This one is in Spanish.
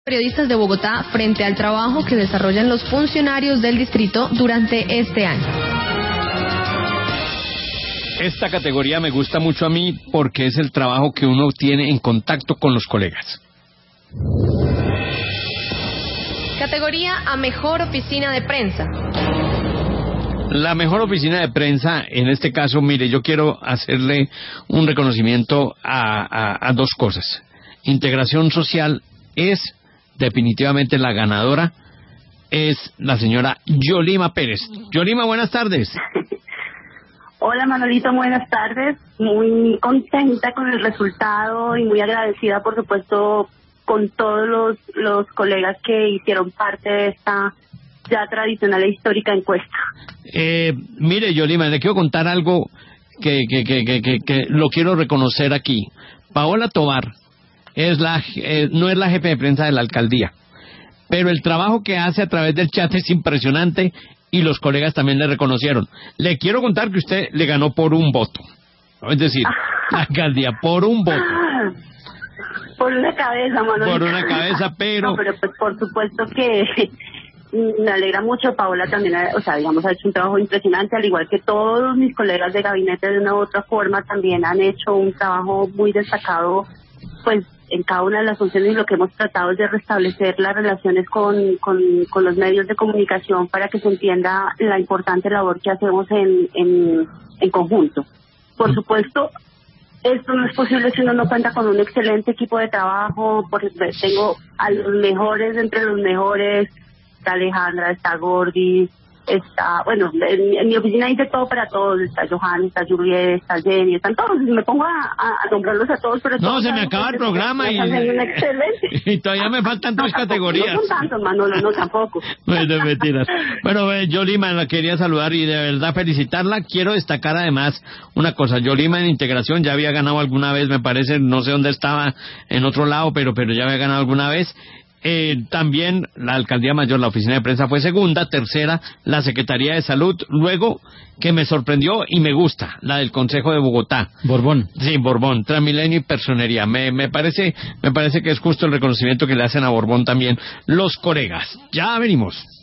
Periodistas de Bogotá frente al trabajo que desarrollan los funcionarios del distrito durante este año. Esta categoría me gusta mucho a mí porque es el trabajo que uno tiene en contacto con los colegas. Categoría a mejor oficina de prensa. La mejor oficina de prensa, en este caso, mire, yo quiero hacerle un reconocimiento a dos cosas. Integración Social es definitivamente la ganadora, es la señora Yolima Pérez. Yolima, buenas tardes. Hola Manolito, buenas tardes. Muy contenta con el resultado y muy agradecida, por supuesto, con todos los colegas que hicieron parte de esta ya tradicional e histórica encuesta. Mire, Yolima, le quiero contar algo que lo quiero reconocer aquí. Paola Tovar no es la jefe de prensa de la alcaldía, pero el trabajo que hace a través del chat es impresionante y los colegas también le reconocieron. Le quiero contar que usted le ganó por un voto, es decir, la alcaldía por un voto. Por una cabeza, Manolito. Por una cabeza, pero... No, pero pues por supuesto que me alegra mucho. Paola también, ha hecho un trabajo impresionante, al igual que todos mis colegas de gabinete de una u otra forma también han hecho un trabajo muy destacado, pues en cada una de las funciones, y lo que hemos tratado es de restablecer las relaciones con los medios de comunicación para que se entienda la importante labor que hacemos en conjunto. Por supuesto, esto no es posible si uno no cuenta con un excelente equipo de trabajo, porque tengo a los mejores entre los mejores. Está Alejandra, está Gordy, está, bueno, en mi oficina hice todo para todos, está Johan, está Juliet, está Jenny, están todos, me pongo a nombrarlos a todos, pero no, todos se me acaba el programa y todavía me faltan tres categorías. No son tantos, Manolo, no tampoco. Bueno, mentiras. Bueno, Yolima, la quería saludar y de verdad felicitarla. Quiero destacar además una cosa, Yolima en integración ya había ganado alguna vez, me parece, no sé dónde estaba, en otro lado, pero ya había ganado alguna vez. También la alcaldía mayor, la oficina de prensa fue segunda, tercera la Secretaría de Salud, luego que me sorprendió y me gusta, la del Consejo de Bogotá. Borbón. Sí, Borbón, Transmilenio y Personería. Me parece que es justo el reconocimiento que le hacen a Borbón también los colegas. Ya venimos.